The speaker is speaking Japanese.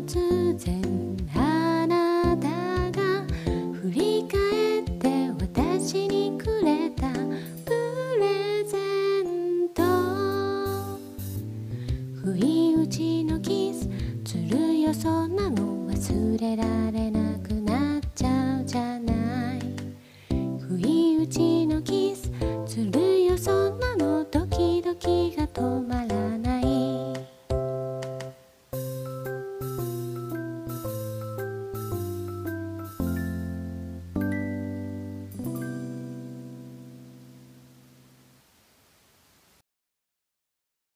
突然あなたが振り返って私にくれたプレゼント。不意打ちのキス、ずるよそんなの忘れられない。